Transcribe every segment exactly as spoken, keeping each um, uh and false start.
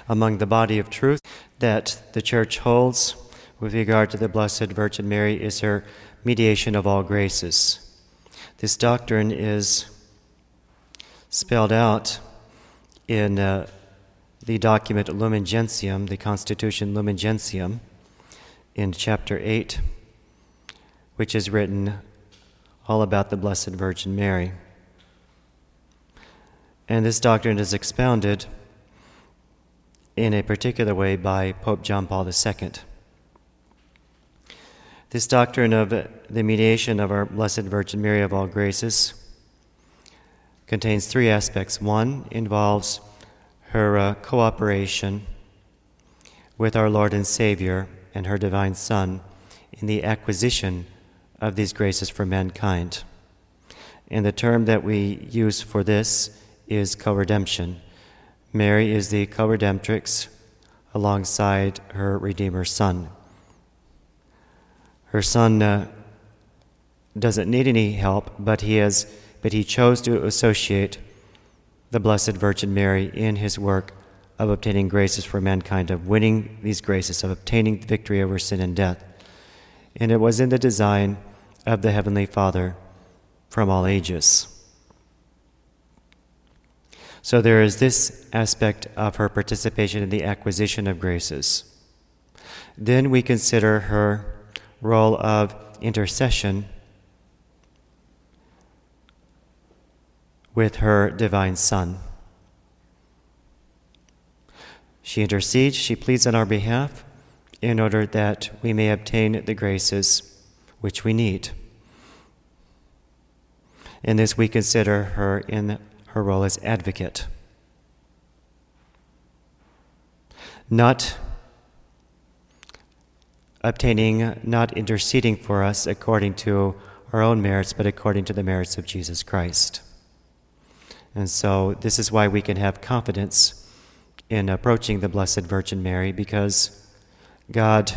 among the body of truth that the Church holds with regard to the Blessed Virgin Mary is her mediation of all graces. This doctrine is spelled out in uh, the document Lumen Gentium, the Constitution Lumen Gentium, in chapter eight, which is written all about the Blessed Virgin Mary. And this doctrine is expounded in a particular way by Pope John Paul the Second. This doctrine of the mediation of our Blessed Virgin Mary of all graces contains three aspects. One involves her uh, cooperation with our Lord and Savior and her divine Son in the acquisition of these graces for mankind. And the term that we use for this is co-redemption. Mary is the co-redemptrix alongside her Redeemer Son. Her Son uh, doesn't need any help, but he has, but he chose to associate the Blessed Virgin Mary in his work of obtaining graces for mankind, of winning these graces, of obtaining victory over sin and death. And it was in the design of the Heavenly Father from all ages. So there is this aspect of her participation in the acquisition of graces. Then we consider her role of intercession with her divine Son. She intercedes, she pleads on our behalf in order that we may obtain the graces which we need. In this we consider her in her role as advocate. Not obtaining, not interceding for us according to our own merits, but according to the merits of Jesus Christ. And so this is why we can have confidence in approaching the Blessed Virgin Mary, because God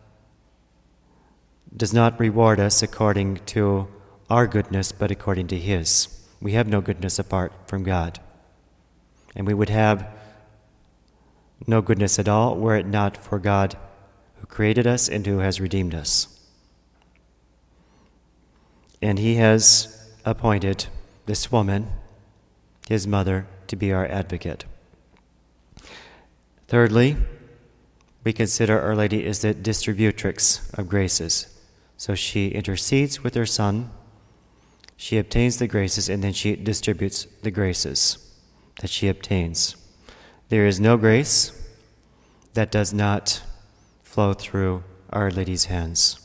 does not reward us according to our goodness, but according to His. We have no goodness apart from God. And we would have no goodness at all were it not for God who created us and who has redeemed us. And He has appointed this woman, His mother, to be our advocate. Thirdly, we consider Our Lady is the distributrix of graces. So she intercedes with her Son, she obtains the graces, and then she distributes the graces that she obtains. There is no grace that does not flow through Our Lady's hands.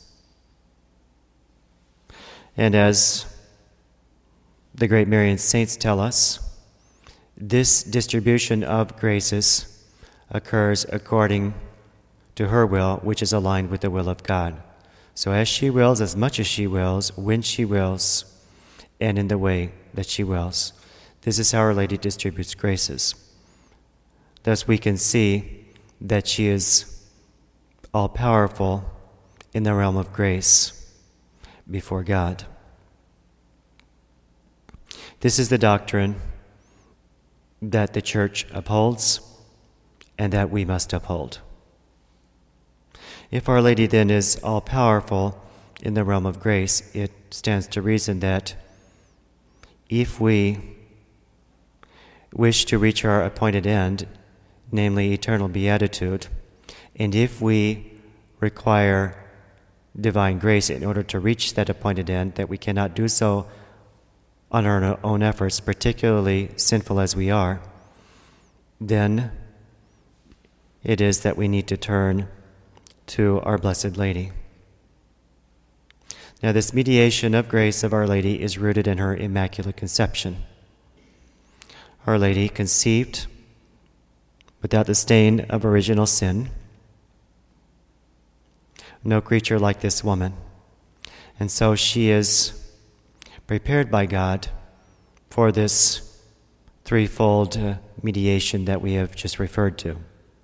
And as the great Marian saints tell us, this distribution of graces occurs according to her will, which is aligned with the will of God. So as she wills, as much as she wills, when she wills, and in the way that she wills. This is how Our Lady distributes graces. Thus we can see that she is all-powerful in the realm of grace before God. This is the doctrine that the Church upholds and that we must uphold. If Our Lady then is all-powerful in the realm of grace, it stands to reason that if we wish to reach our appointed end, namely eternal beatitude, and if we require divine grace in order to reach that appointed end, that we cannot do so on our own efforts, particularly sinful as we are, then it is that we need to turn to our Blessed Lady. Now, this mediation of grace of Our Lady is rooted in her Immaculate Conception. Our Lady conceived without the stain of original sin. No creature like this woman. And so she is prepared by God for this threefold uh, mediation that we have just referred to.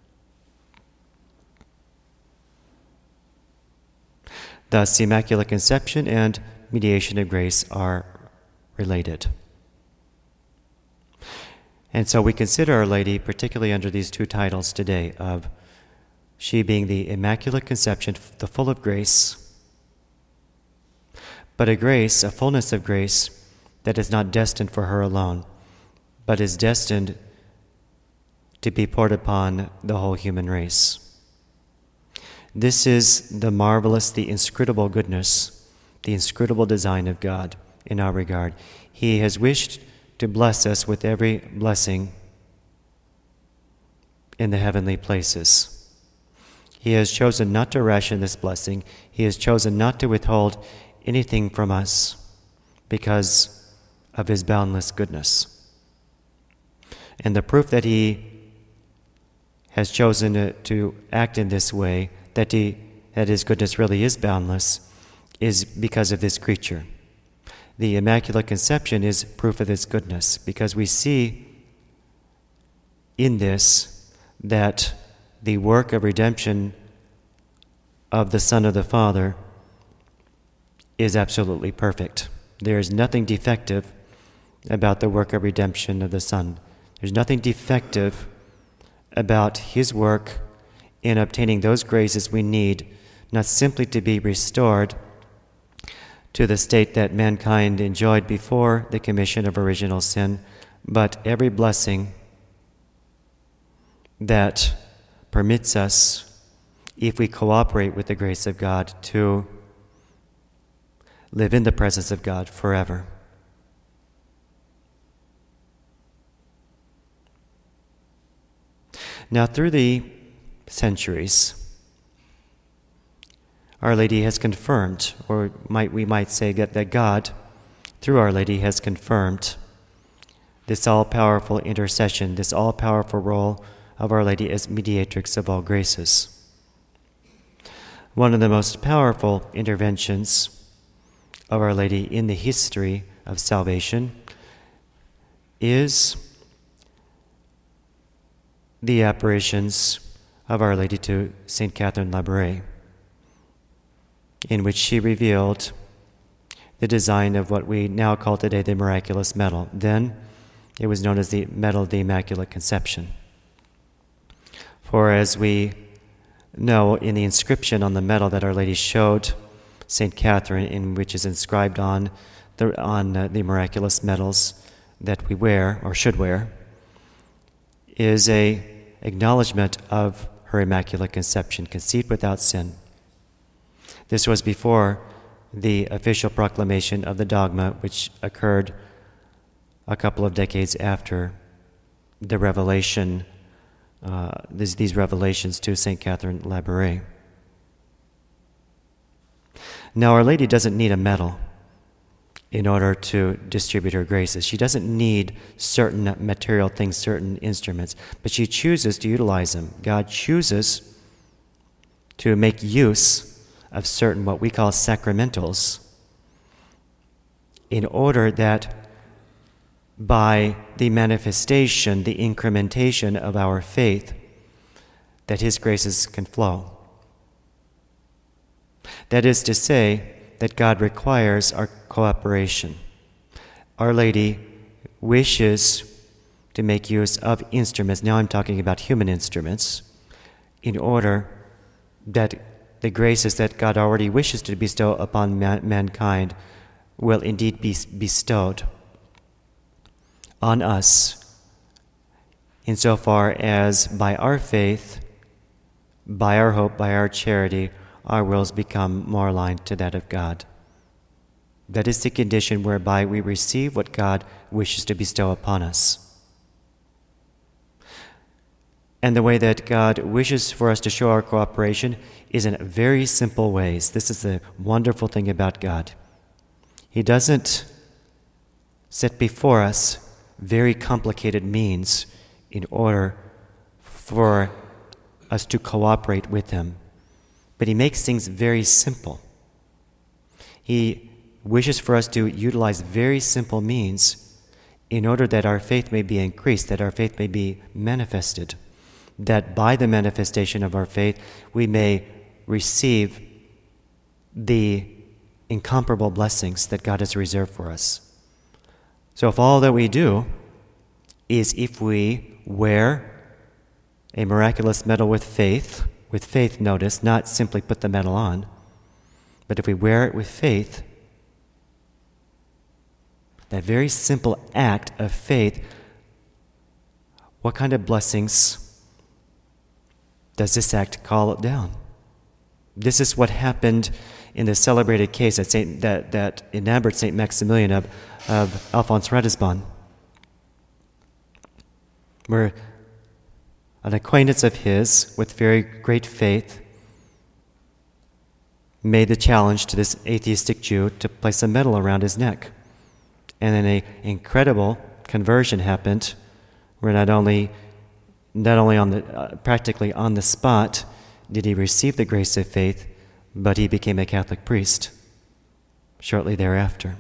Thus, the Immaculate Conception and mediation of grace are related. And so we consider Our Lady particularly under these two titles today of she being the Immaculate Conception, the full of grace, but a grace, a fullness of grace that is not destined for her alone, but is destined to be poured upon the whole human race. This is the marvelous, the inscrutable goodness, the inscrutable design of God in our regard. He has wished to bless us with every blessing in the heavenly places. He has chosen not to ration this blessing. He has chosen not to withhold anything from us because of his boundless goodness. And the proof that he has chosen to, to act in this way, that he that his goodness really is boundless, is because of this creature. The Immaculate Conception is proof of his goodness, because we see in this that the work of redemption of the Son of the Father is absolutely perfect. There is nothing defective about the work of redemption of the Son. There's nothing defective about his work in obtaining those graces we need, not simply to be restored to the state that mankind enjoyed before the commission of original sin, but every blessing that permits us, if we cooperate with the grace of God, to live in the presence of God forever. Now, through the centuries, Our Lady has confirmed, or might we might say that, that God, through Our Lady, has confirmed this all-powerful intercession, this all-powerful role of Our Lady as mediatrix of all graces. One of the most powerful interventions of Our Lady in the history of salvation is the apparitions of Our Lady to Saint Catherine Labouré, in which she revealed the design of what we now call today the miraculous medal. Then it was known as the Medal of the Immaculate Conception. For as we know in the inscription on the medal that Our Lady showed Saint Catherine, in which is inscribed on the, on uh, the miraculous medals that we wear or should wear, is a acknowledgement of her Immaculate Conception, conceived without sin. This was before the official proclamation of the dogma, which occurred a couple of decades after the revelation, uh, these, these revelations to Saint Catherine Labouré. Now, Our Lady doesn't need a medal in order to distribute her graces. She doesn't need certain material things, certain instruments, but she chooses to utilize them. God chooses to make use of certain what we call sacramentals in order that by the manifestation, the incrementation of our faith, that his graces can flow. That is to say, that God requires our cooperation. Our Lady wishes to make use of instruments, now I'm talking about human instruments, in order that the graces that God already wishes to bestow upon man- mankind will indeed be bestowed on us, insofar as by our faith, by our hope, by our charity, our wills become more aligned to that of God. That is the condition whereby we receive what God wishes to bestow upon us. And the way that God wishes for us to show our cooperation is in very simple ways. This is the wonderful thing about God. He doesn't set before us very complicated means in order for us to cooperate with him. But he makes things very simple. He wishes for us to utilize very simple means in order that our faith may be increased, that our faith may be manifested, that by the manifestation of our faith we may receive the incomparable blessings that God has reserved for us. So if all that we do is if we wear a miraculous medal with faith, with faith, notice, not simply put the medal on, but if we wear it with faith, that very simple act of faith, what kind of blessings does this act call down? This is what happened in the celebrated case that, Saint, that, that enamored Saint Maximilian of, of Alphonse Ratisbonne, where an acquaintance of his with very great faith made the challenge to this atheistic Jew to place a medal around his neck. And then an incredible conversion happened, where not only, not only on the, uh, practically on the spot did he receive the grace of faith, but he became a Catholic priest shortly thereafter.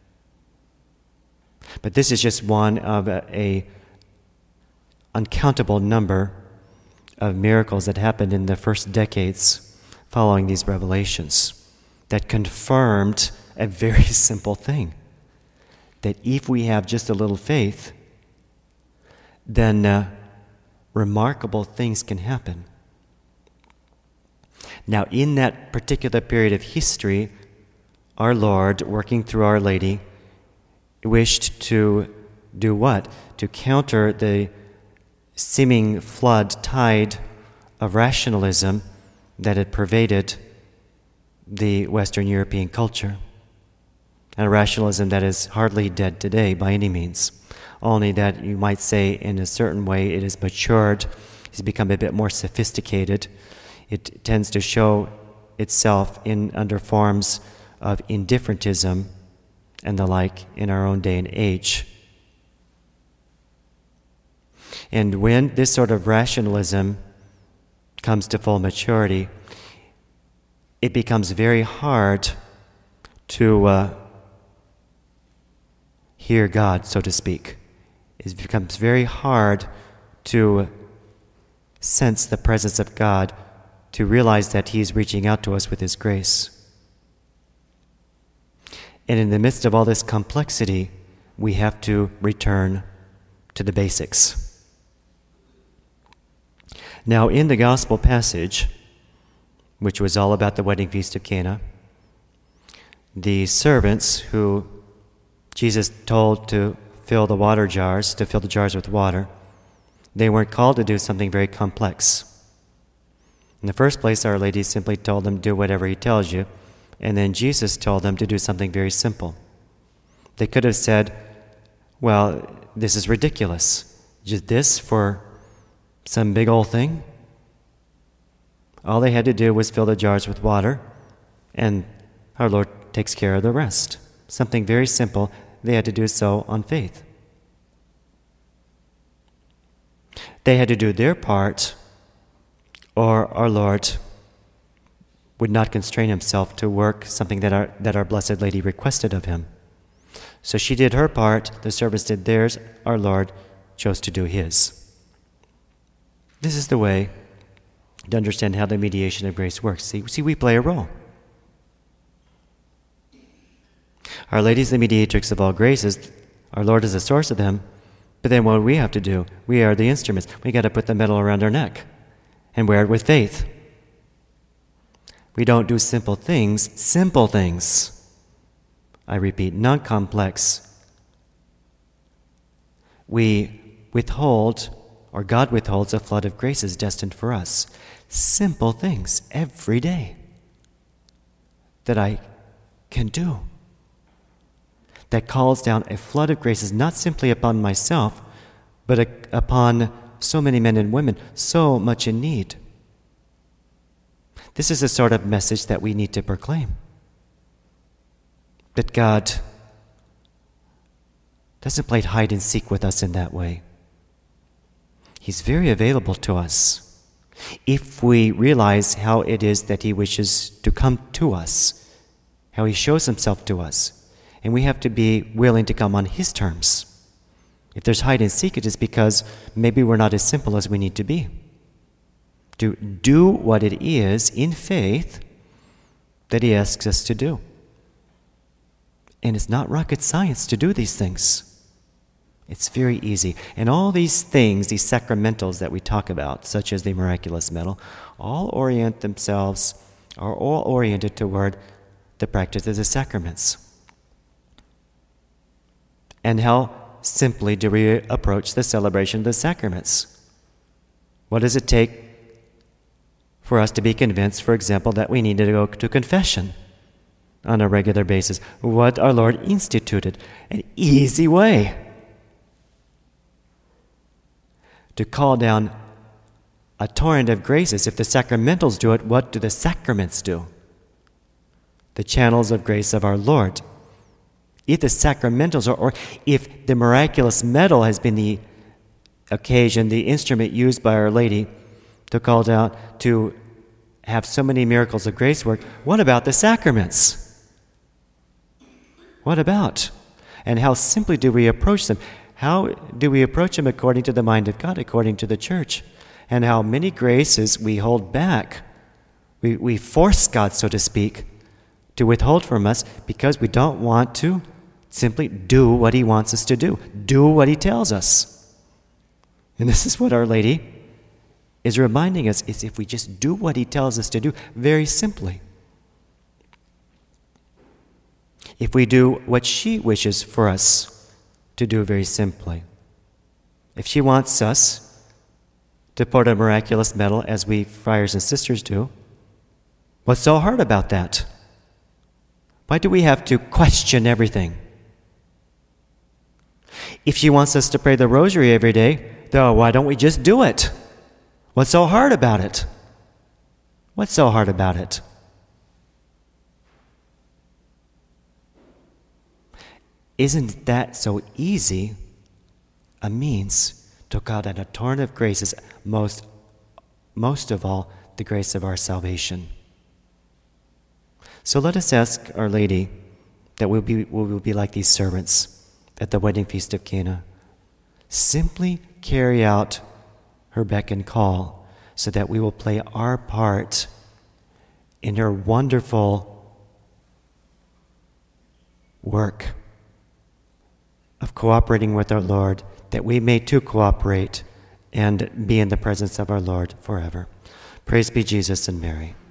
But this is just one of a, a uncountable number of miracles that happened in the first decades following these revelations that confirmed a very simple thing, that if we have just a little faith, then uh, remarkable things can happen. Now, in that particular period of history, our Lord, working through Our Lady, wished to do what? To counter the seeming flood tide of rationalism that had pervaded the Western European culture. And a rationalism that is hardly dead today by any means, only that you might say in a certain way it has matured, it's become a bit more sophisticated. It tends to show itself in under forms of indifferentism and the like in our own day and age. And when this sort of rationalism comes to full maturity, it becomes very hard to uh, hear God, so to speak. It becomes very hard to sense the presence of God, to realize that He's reaching out to us with His grace. And in the midst of all this complexity, we have to return to the basics. Now, in the gospel passage, which was all about the wedding feast of Cana, the servants who Jesus told to fill the water jars, to fill the jars with water, they weren't called to do something very complex. In the first place, Our Lady simply told them, do whatever He tells you, and then Jesus told them to do something very simple. They could have said, well, this is ridiculous. Just this for some big old thing? All they had to do was fill the jars with water, and our Lord takes care of the rest. Something very simple. They had to do so on faith. They had to do their part, or our Lord would not constrain Himself to work something that our, that our Blessed Lady requested of Him. So she did her part, the servants did theirs, our Lord chose to do His. This is the way to understand how the mediation of grace works. See, see, we play a role. Our Lady is the mediatrix of all graces. Our Lord is the source of them. But then what do we have to do? We are the instruments. We got to put the medal around our neck and wear it with faith. We don't do simple things, simple things. I repeat, not complex. We withhold, or God withholds, a flood of graces destined for us. Simple things every day that I can do, that calls down a flood of graces not simply upon myself, but a, upon so many men and women, so much in need. This is the sort of message that we need to proclaim. That God doesn't play hide and seek with us in that way. He's very available to us if we realize how it is that He wishes to come to us, how He shows Himself to us. And we have to be willing to come on His terms. If there's hide and seek, it is because maybe we're not as simple as we need to be. To do what it is in faith that He asks us to do. And it's not rocket science to do these things. It's very easy. And all these things, these sacramentals that we talk about, such as the miraculous medal, all orient themselves, are all oriented toward the practice of the sacraments. And how simply do we approach the celebration of the sacraments? What does it take for us to be convinced, for example, that we need to go to confession on a regular basis? What our Lord instituted, an easy way to call down a torrent of graces. If the sacramentals do it, what do the sacraments do? The channels of grace of our Lord. If the sacramentals are, or if the miraculous medal has been the occasion, the instrument used by Our Lady to call down, to have so many miracles of grace work, what about the sacraments? What about? And how simply do we approach them? How do we approach them according to the mind of God, according to the church? And how many graces we hold back. We, we force God, so to speak, to withhold from us because we don't want to simply do what he wants us to do. Do what he tells us. And this is what Our Lady is reminding us, is if we just do what he tells us to do, very simply. If we do what she wishes for us to do very simply. If she wants us to put a miraculous medal, as we friars and sisters do, what's so hard about that? Why do we have to question everything? If she wants us to pray the rosary every day, though, why don't we just do it? What's so hard about it? What's so hard about it? Isn't that so easy a means to call down a torrent of graces, most, most of all, the grace of our salvation? So let us ask Our Lady that we'll be, we will be like these servants at the wedding feast of Cana. Simply carry out her beck and call so that we will play our part in her wonderful work of cooperating with our Lord, that we may too cooperate and be in the presence of our Lord forever. Praise be Jesus and Mary.